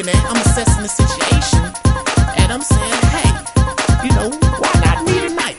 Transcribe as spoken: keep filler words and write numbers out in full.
man, I'm assessing the situation, and I'm saying, hey, you know, why not meet a night?